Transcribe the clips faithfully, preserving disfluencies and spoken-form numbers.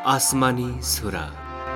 আসমানী সূরা।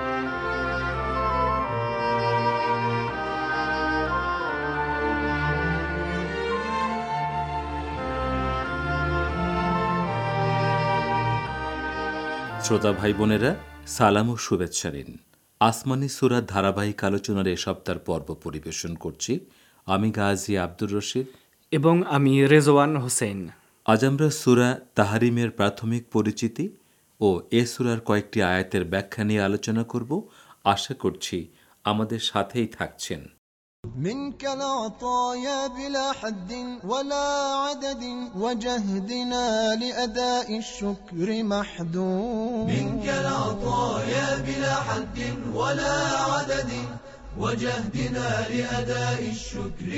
শ্রোতা ভাই বোনেরা, সালাম ও শুভেচ্ছা নিন। আসমানী সূরার ধারাবাহিক আলোচনার এ সপ্তাহের পর্ব পরিবেশন করছি আমি গাজী আব্দুর রশিদ এবং আমি রেজওয়ান হোসেন। আজ আমরা সূরা তাহরিমের প্রাথমিক পরিচিতি ও এ সূরার কয়েকটি আয়াতের ব্যাখ্যা নিয়ে আলোচনা করব। আশা করছি আমাদের সাথেই থাকছেন। منك العطايا بلا حد ولا عدد وجهدنا لأداء الشكر محدود منك العطايا بلا حد ولا عدد وجهدنا لأداء الشكر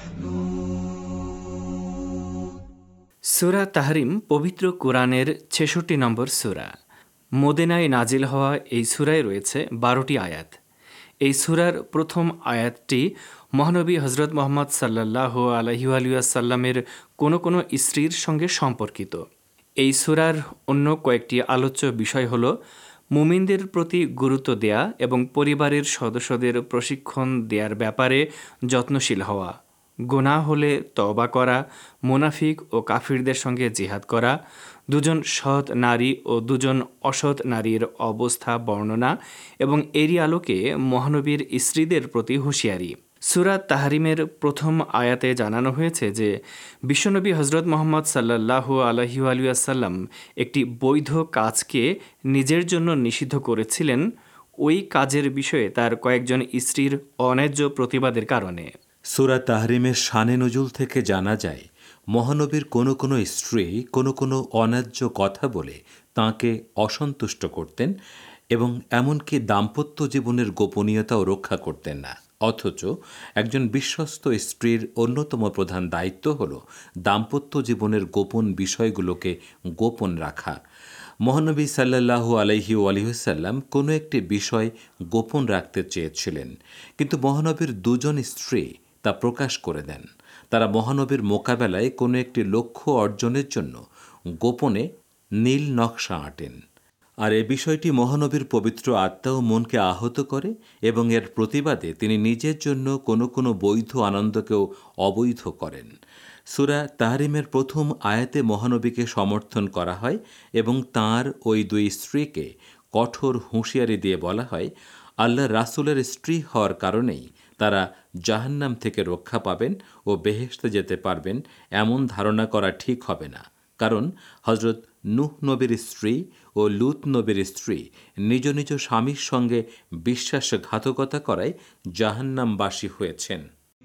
محدود। সূরা তাহরিম পবিত্র কোরআনের ছেষট্টি নম্বর সূরা। মদিনায় নাজিল হওয়া এই সূরায় রয়েছে বারোটি আয়াত। এই সূরার প্রথম আয়াতটি মহানবী হজরত মুহাম্মদ সাল্লাল্লাহু আলাইহি ওয়াসাল্লামের কোনো কোনো স্ত্রীর সঙ্গে সম্পর্কিত। এই সূরার অন্য কয়েকটি আলোচ্য বিষয় হল মুমিনদের প্রতি গুরুত্ব দেয়া এবং পরিবারের সদস্যদের প্রশিক্ষণ দেওয়ার ব্যাপারে যত্নশীল হওয়া, গুনাহ হলে তওবা করা, মুনাফিক ও কাফিরদের সঙ্গে জিহাদ করা, দুজন সৎ নারী ও দুজন অসৎ নারীর অবস্থা বর্ণনা এবং এরই আলোকে মহানবীর স্ত্রীদের প্রতি হুঁশিয়ারি। সূরা তাহরিমের প্রথম আয়াতে জানানো হয়েছে যে বিশ্বনবী হজরত মুহাম্মদ সাল্লাল্লাহু আলাইহি ওয়াসাল্লাম একটি বৈধ কাজকে নিজের জন্য নিষিদ্ধ করেছিলেন, ওই কাজের বিষয়ে তার কয়েকজন স্ত্রীর অন্যায্য প্রতিবাদের কারণে। সূরা তাহরিমের শানে নজুল থেকে জানা যায়, মহানবীর কোনো কোনো স্ত্রী কোনো কোনো অন্যায্য কথা বলে তাঁকে অসন্তুষ্ট করতেন এবং এমনকি দাম্পত্য জীবনের গোপনীয়তাও রক্ষা করতেন না। অথচ একজন বিশ্বস্ত স্ত্রীর অন্যতম প্রধান দায়িত্ব হল দাম্পত্য জীবনের গোপন বিষয়গুলোকে গোপন রাখা। মহানবী সাল্লাল্লাহু আলাইহি ওয়াসাল্লাম কোনো একটি বিষয় গোপন রাখতে চেয়েছিলেন, কিন্তু মহানবীর দুজন স্ত্রী তা প্রকাশ করে দেন। তারা মহানবীর মোকাবেলায় কোনো একটি লক্ষ্য অর্জনের জন্য গোপনে নীল নকশা আঁটেন, আর এ বিষয়টি মহানবীর পবিত্র আত্মা ও মনকে আহত করে এবং এর প্রতিবাদে তিনি নিজের জন্য কোনো কোনো বৈধ আনন্দকেও অবৈধ করেন। সূরা তাহরিমের প্রথম আয়াতে মহানবীকে সমর্থন করা হয় এবং তাঁর ওই দুই স্ত্রীকে কঠোর হুঁশিয়ারি দিয়ে বলা হয়, আল্লাহ রাসূলের স্ত্রী হওয়ার কারণেই তারা জাহান্নাম থেকে রক্ষা পাবেন ও বেহেশতে যেতে পারবেন এমন ধারণা করা ঠিক হবে না, কারণ হজরত নূহ নবীর স্ত্রী ও লূত নবীর স্ত্রী নিজ নিজ স্বামীর সঙ্গে বিশ্বাসঘাতকতা করায় জাহান্নামবাসী হয়েছেন।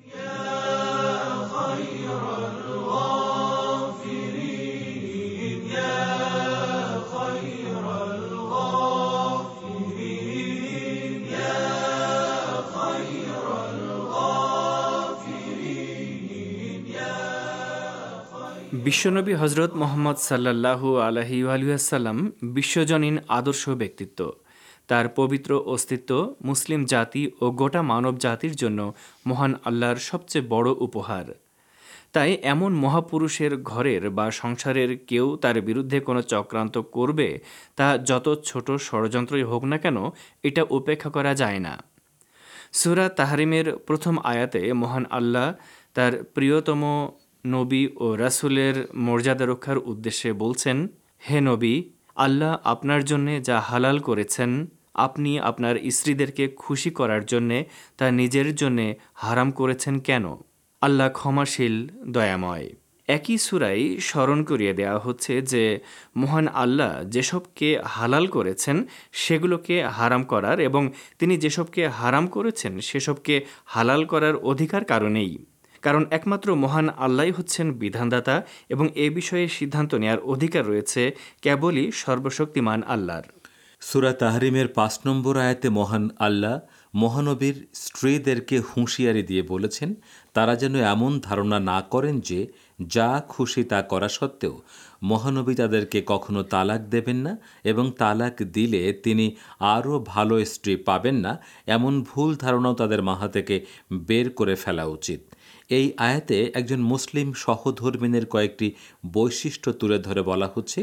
বিশ্বনবী হজরত মুহাম্মদ সাল্লাল্লাহু আলাইহি ওয়াসাল্লাম বিশ্বজনীন আদর্শ ব্যক্তিত্ব। তার পবিত্র অস্তিত্ব মুসলিম জাতি ও গোটা মানব জাতির জন্য মহান আল্লাহর সবচেয়ে বড় উপহার। তাই এমন মহাপুরুষের ঘরের বা সংসারের কেউ তার বিরুদ্ধে কোনো চক্রান্ত করবে, তা যত ছোট ষড়যন্ত্রই হোক না কেন, এটা উপেক্ষা করা যায় না। সূরা তাহরিমের প্রথম আয়াতে মহান আল্লাহ তার প্রিয়তম নবী ও রাসূলের মর্যাদা রক্ষার উদ্দেশ্যে বলছেন, হে নবী, আল্লাহ আপনার জন্যে যা হালাল করেছেন আপনি আপনার স্ত্রীদেরকে খুশি করার জন্যে তা নিজের জন্যে হারাম করেছেন কেন? আল্লাহ ক্ষমাশীল, দয়াময়। একই সূরায় স্মরণ করিয়ে দেওয়া হচ্ছে যে মহান আল্লাহ যেসবকে হালাল করেছেন সেগুলোকে হারাম করার এবং তিনি যেসবকে হারাম করেছেন সেসবকে হালাল করার অধিকার কারণেই, কারণ একমাত্র মহান আল্লাহই হচ্ছেন বিধানদাতা এবং এ বিষয়ে সিদ্ধান্ত নেওয়ার অধিকার রয়েছে কেবলই সর্বশক্তিমান আল্লাহর। সূরা তাহরিমের পাঁচ নম্বর আয়াতে মহান আল্লাহ মহানবীর স্ত্রীদেরকে হুঁশিয়ারি দিয়ে বলেছেন, তারা যেন এমন ধারণা না করেন যে যা খুশি তা করা সত্ত্বেও মহানবী তাদেরকে কখনো তালাক দেবেন না এবং তালাক দিলে তিনি আরও ভালো স্ত্রী পাবেন না, এমন ভুল ধারণাও তাদের মাথা থেকে বের করে ফেলা উচিত। এই আয়াতে একজন মুসলিম সহধর্মিণীর কয়েকটি বৈশিষ্ট্য তুলে ধরে বলা হচ্ছে,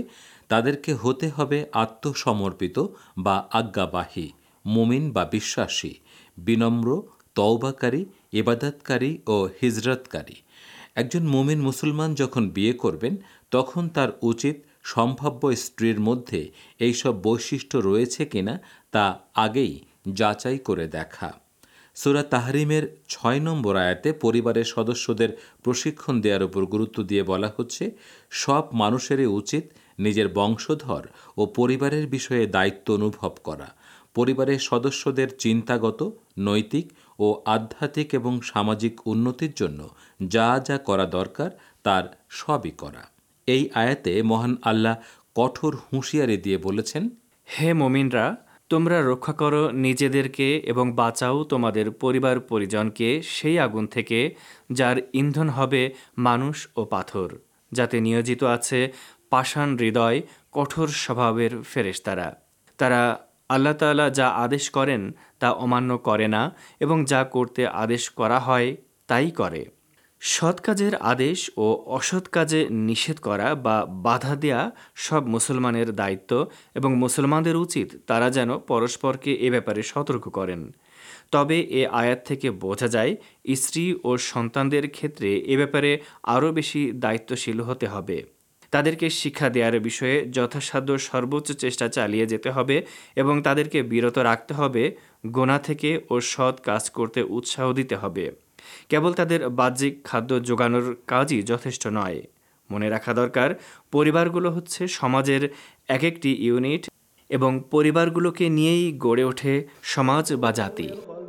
তাদেরকে হতে হবে আত্মসমর্পিত বা আজ্ঞাবাহী, মুমিন বা বিশ্বাসী, বিনম্র, তওবাকারী, ইবাদতকারী ও হিজরতকারী। একজন মুমিন মুসলমান যখন বিয়ে করবেন তখন তার উচিত সম্ভাব্য স্ত্রীর মধ্যে এইসব বৈশিষ্ট্য রয়েছে কিনা তা আগেই যাচাই করে দেখা। সূরা তাহরিমের ছয় নম্বর আয়াতে পরিবারের সদস্যদের প্রশিক্ষণ দেওয়ার উপর গুরুত্ব দিয়ে বলা হচ্ছে, সব মানুষেরই উচিত নিজের বংশধর ও পরিবারের বিষয়ে দায়িত্ব অনুভব করা, পরিবারের সদস্যদের চিন্তাগত, নৈতিক ও আধ্যাত্মিক এবং সামাজিক উন্নতির জন্য যা যা করা দরকার তার সবই করা। এই আয়াতে মহান আল্লাহ কঠোর হুঁশিয়ারি দিয়ে বলেছেন, হে মুমিনরা, তোমরা রক্ষা করো নিজেদেরকে এবং বাঁচাও তোমাদের পরিবার পরিজনকে সেই আগুন থেকে যার ইন্ধন হবে মানুষ ও পাথর, যাতে নিয়োজিত আছে পাষাণ হৃদয়, কঠোর স্বভাবের ফেরেশতারা। তারা আল্লাহ তাআলা যা আদেশ করেন তা অমান্য করে না এবং যা করতে আদেশ করা হয় তাই করে। সৎ কাজের আদেশ ও অসৎ কাজে নিষেধ করা বা বাধা দেয়া সব মুসলমানের দায়িত্ব এবং মুসলমানদের উচিত তারা যেন পরস্পরকে এ ব্যাপারে সতর্ক করেন। তবে এ আয়াত থেকে বোঝা যায় স্ত্রী ও সন্তানদের ক্ষেত্রে এ ব্যাপারে আরও বেশি দায়িত্বশীল হতে হবে। তাদেরকে শিক্ষা দেওয়ার বিষয়ে যথাসাধ্য সর্বোচ্চ চেষ্টা চালিয়ে যেতে হবে এবং তাদেরকে বিরত রাখতে হবে গোনা থেকে ও সৎ কাজ করতে উৎসাহ দিতে হবে। কেবল তাদের বাহ্যিক খাদ্য জোগানোর কাজই যথেষ্ট নয়। মনে রাখা দরকার, পরিবারগুলো হচ্ছে সমাজের এক একটি ইউনিট এবং পরিবারগুলোকে নিয়েই গড়ে ওঠে সমাজ বা জাতি।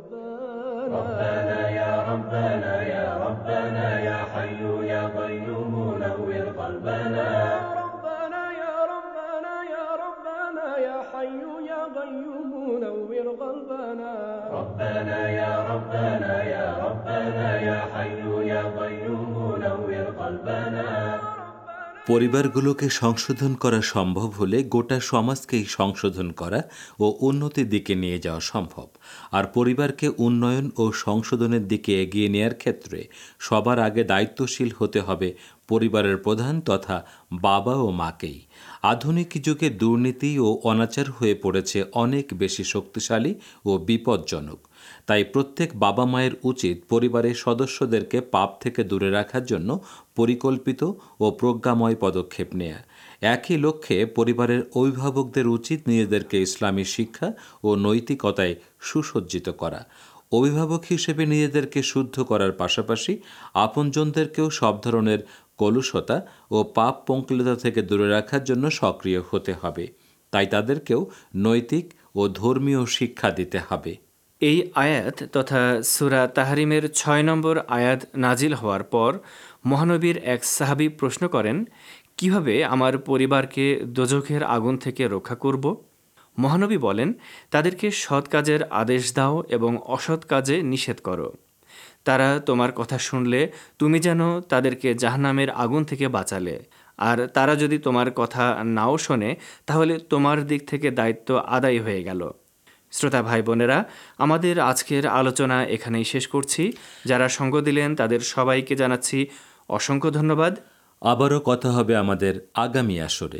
পরিবারগুলোকে সংশোধন করা সম্ভব হলে গোটা সমাজকেই সংশোধন করা ও উন্নতির দিকে নিয়ে যাওয়া সম্ভব। আর পরিবারকে উন্নয়ন ও সংশোধনের দিকে এগিয়ে নেয়ার ক্ষেত্রে সবার আগে দায়িত্বশীল হতে হবে পরিবারের প্রধান তথা বাবা ও মাকেই। আধুনিক যুগে দুর্নীতি ও অনাচার হয়ে পড়েছে অনেক বেশি শক্তিশালী ও বিপজ্জনক। তাই প্রত্যেক বাবা মায়ের উচিত পরিবারের সদস্যদেরকে পাপ থেকে দূরে রাখার জন্য পরিকল্পিত ও প্রজ্ঞাময় পদক্ষেপ নেয়া। একই লক্ষ্যে পরিবারের অভিভাবকদের উচিত নিজেদেরকে ইসলামী শিক্ষা ও নৈতিকতায় সুসজ্জিত করা। অভিভাবক হিসেবে নিজেদেরকে শুদ্ধ করার পাশাপাশি আপনজনদেরকেও সব ধরনের কলুষতা ও পাপ পঙ্কিলতা থেকে দূরে রাখার জন্য সক্রিয় হতে হবে। তাই তাদেরকেও নৈতিক ও ধর্মীয় শিক্ষা দিতে হবে। এই আয়াত তথা সূরা তাহরিমের ছয় নম্বর আয়াত নাজিল হওয়ার পর মহানবীর এক সাহাবী প্রশ্ন করেন, কিভাবে আমার পরিবারকে দোজখের আগুন থেকে রক্ষা করব? মহানবী বলেন, তাদেরকে সৎ কাজের আদেশ দাও এবং অসৎ কাজে নিষেধ করো। তারা তোমার কথা শুনলে তুমি যেন তাদেরকে জাহান্নামের আগুন থেকে বাঁচালে, আর তারা যদি তোমার কথা নাও শোনে তাহলে তোমার দিক থেকে দায়িত্ব আদায় হয়ে গেল। শ্রোতা ভাই বোনেরা, আমাদের আজকের আলোচনা এখানেই শেষ করছি। যারা সঙ্গ দিলেন তাদের সবাইকে জানাচ্ছি অসংখ্য ধন্যবাদ। আবারও কথা হবে আমাদের আগামী আসরে।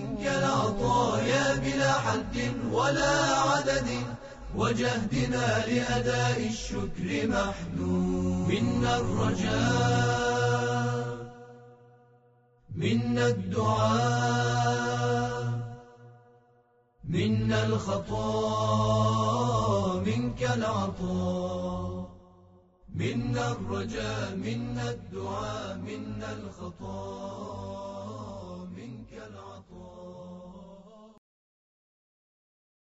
وجهدنا لأداء الشكر محدود منا الرجاء منا الدعاء منا الخطاء منك العطاء منا الرجاء منا الدعاء منا الخطاء